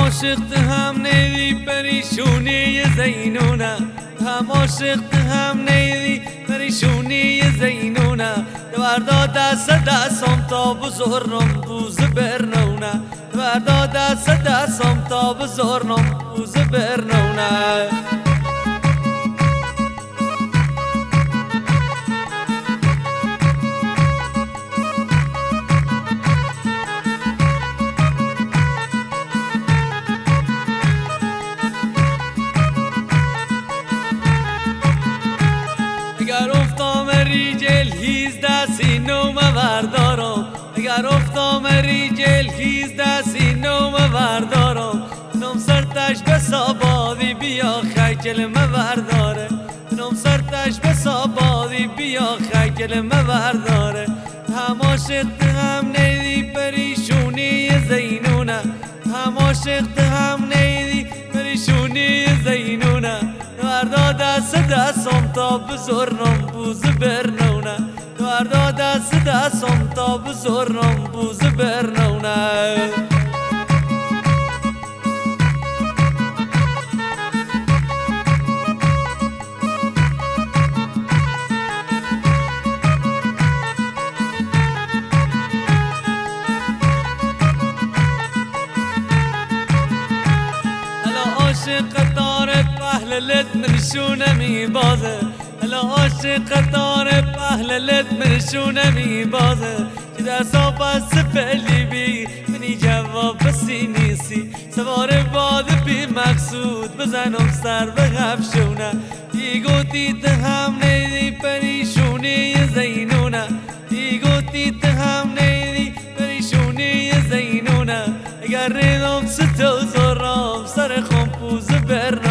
عاشق هم نیدی پریشونی زینونه هم عاشق هم نیدی پریشونی زینونه دوردا دستم تا بزرنم بوز برنونه دوردا دستم تا بزرنم بوز برنونه اگر افتام ریجل هیز دستی نوم بردارم اگر افتام ریجل هیز دستی نوم بردارم نم سرتش بسابادی بیا خیکل برداره نم سرتش بسابادی بیا خیکل برداره هم عاشق هم نیدی پریشونی زینونه هم عاشق هم نیدی پریشونی زینونه دوردا دستم تا بزرنم بوز برنونه دوردا دستم تا بزرنم بوز برنونه عاشق داره پهللت من شونه می بازه الا عاشق داره پهللت من شونه می بازه که در صاف سپلی بی منی جواب بسی نیستی سوار باد بی مقصود بزنم سر به غفشونه دیگو دیت هم نیدی پریشونی زینونه دیگو دیت هم نیدی پریشونی زینونه اگر ریدم ستو زرام سر خم پوز برنونه